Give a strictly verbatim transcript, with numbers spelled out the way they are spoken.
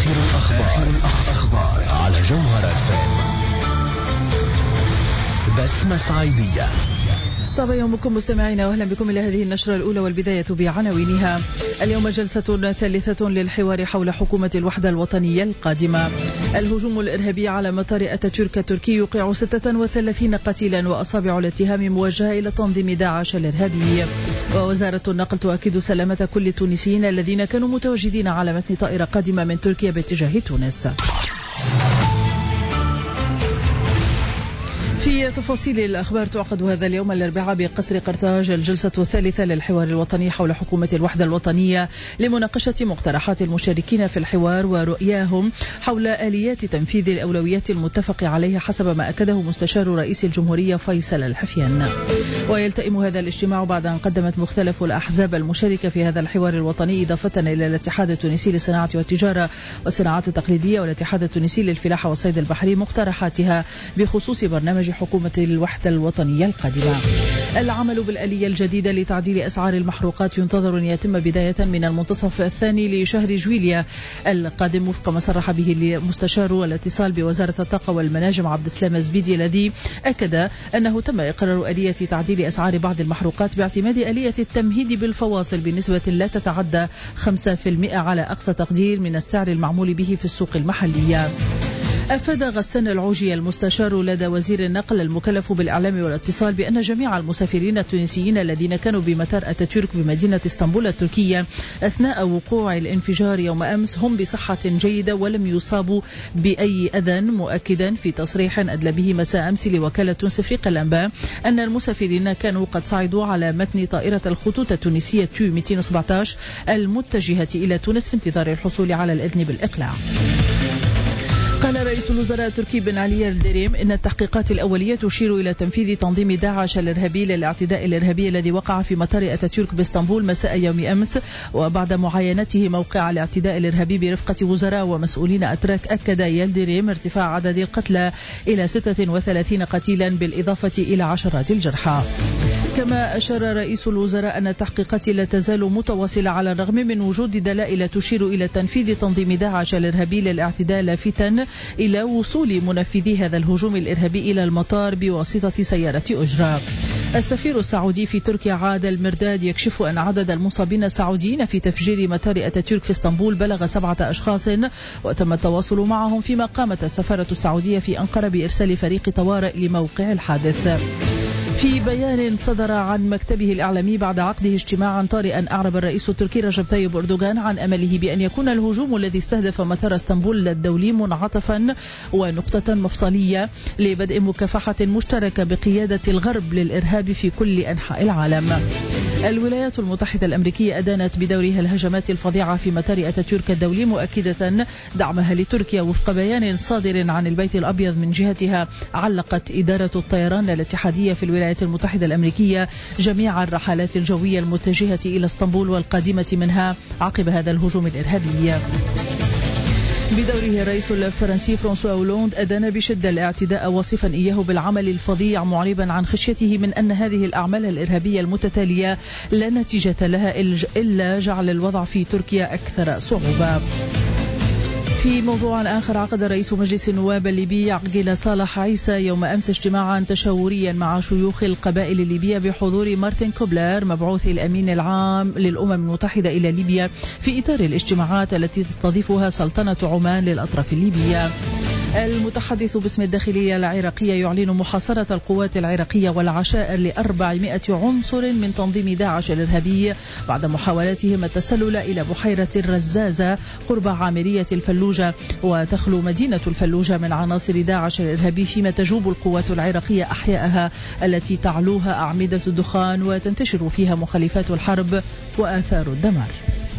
آخر الأخبار, الأخبار على جوهر إف إم. بسمة صعيدية. طاب يومكم مستمعينا، واهلا بكم الى هذه النشرة الاولى والبداية بعناوينها. اليوم جلسة ثالثة للحوار حول حكومة الوحدة الوطنية القادمة. الهجوم الارهابي على مطار اتاتورك التركي يوقع ستة وثلاثين قتيلا، واصابع الاتهام موجهة الى تنظيم داعش الارهابي. ووزارة النقل تؤكد سلامة كل التونسيين الذين كانوا متواجدين على متن طائرة قادمة من تركيا باتجاه تونس. في تفاصيل الأخبار، تعقد هذا اليوم الأربعاء بقصر قرطاج الجلسة الثالثة للحوار الوطني حول حكومة الوحدة الوطنية لمناقشة مقترحات المشاركين في الحوار ورؤياهم حول آليات تنفيذ الأولويات المتفق عليها حسب ما أكده مستشار رئيس الجمهورية فيصل الحفيان. ويلتئم هذا الاجتماع بعد أن قدمت مختلف الأحزاب المشاركة في هذا الحوار الوطني إضافة إلى الاتحاد التونسي للصناعة والتجارة والصناعات التقليدية والاتحاد التونسي للفلاحة والصيد البحري مقترحاتها بخصوص برنامج حكومة الوحدة الوطنية القادمة. العمل بالآلية الجديدة لتعديل أسعار المحروقات ينتظر أن يتم بداية من المنتصف الثاني لشهر جويلية القادم، وفق ما صرح به مستشار الاتصال بوزارة الطاقة والمناجم عبد السلام الزبيدي، الذي أكد أنه تم إقرار آلية تعديل أسعار بعض المحروقات باعتماد آلية التمهيد بالفواصل بنسبة لا تتعدى خمسة بالمئة على أقصى تقدير من السعر المعمول به في السوق المحلية. أفاد غسان العوجي المستشار لدى وزير النقل المكلف بالإعلام والاتصال بأن جميع المسافرين التونسيين الذين كانوا بمطار أتاتورك بمدينة اسطنبول التركية أثناء وقوع الانفجار يوم أمس هم بصحة جيدة ولم يصابوا بأي أذى، مؤكدا في تصريح أدلى به مساء أمس لوكالة تونس أفريقيا الأنباء أن المسافرين كانوا قد صعدوا على متن طائرة الخطوط التونسية تيو مئتين وسبعة عشر المتجهة إلى تونس في انتظار الحصول على الإذن بالإقلاع. قال رئيس الوزراء التركي بن علي الدريم إن التحقيقات الأولية تشير إلى تنفيذ تنظيم داعش الإرهابي للاعتداء الإرهابي الذي وقع في مطار أتاتورك باسطنبول مساء يوم أمس. وبعد معاينته موقع الاعتداء الإرهابي برفقة وزراء ومسؤولين أتراك، أكد يلدريم ارتفاع عدد القتلى إلى ستة وثلاثين قتيلا بالإضافة إلى عشرات الجرحى. كما أشار رئيس الوزراء أن التحقيقات لا تزال متواصلة على الرغم من وجود دلائل تشير إلى تنفيذ تنظيم داعش الإرهابي للاعتداء، لافتا إلى وصول منفذي هذا الهجوم الإرهابي إلى المطار بواسطة سيارة أجرة. السفير السعودي في تركيا عاد المرداد يكشف أن عدد المصابين السعوديين في تفجير مطار أتاتورك في اسطنبول بلغ سبعة أشخاص، وتم التواصل معهم، فيما قامت السفارة السعودية في أنقرة بإرسال فريق طوارئ لموقع الحادث. في بيان صدر عن مكتبه الإعلامي بعد عقده اجتماعا طارئا، أعرب الرئيس التركي رجب طيب أردوغان عن أمله بأن يكون الهجوم الذي استهدف مطار اسطنبول الدولي منعطفا ونقطة مفصلية لبدء مكافحة مشتركة بقيادة الغرب للإرهاب في كل أنحاء العالم. الولايات المتحدة الأمريكية أدانت بدورها الهجمات الفظيعة في مطار أتاتورك الدولي، مؤكدة دعمها لتركيا. وفق بيان صادر عن البيت الأبيض من جهتها، علقت إدارة الطيران الاتحادية في الولايات المتحدة الأمريكية جميع الرحلات الجوية المتجهة إلى اسطنبول والقادمة منها عقب هذا الهجوم الإرهابي. بدوره الرئيس الفرنسي فرانسوا أولوند أدان بشدة الاعتداء، واصفا إياه بالعمل الفظيع، معربا عن خشيته من أن هذه الأعمال الإرهابية المتتالية لا نتيجة لها إلا جعل الوضع في تركيا أكثر صعوبة. في موضوع آخر، عقد رئيس مجلس النواب الليبي عقيل صالح عيسى يوم أمس اجتماعا تشاوريا مع شيوخ القبائل الليبية بحضور مارتن كوبلر مبعوث الأمين العام للأمم المتحدة إلى ليبيا، في إطار الاجتماعات التي تستضيفها سلطنة عمان للأطراف الليبية. المتحدث باسم الداخلية العراقية يعلن محاصرة القوات العراقية والعشائر لأربعمائة عنصر من تنظيم داعش الإرهابي بعد محاولاتهم التسلل إلى بحيرة الرزازة قرب عامرية الفلوجة. وتخلو مدينة الفلوجة من عناصر داعش الإرهابي، فيما تجوب القوات العراقية أحياءها التي تعلوها أعمدة الدخان وتنتشر فيها مخالفات الحرب وآثار الدمار.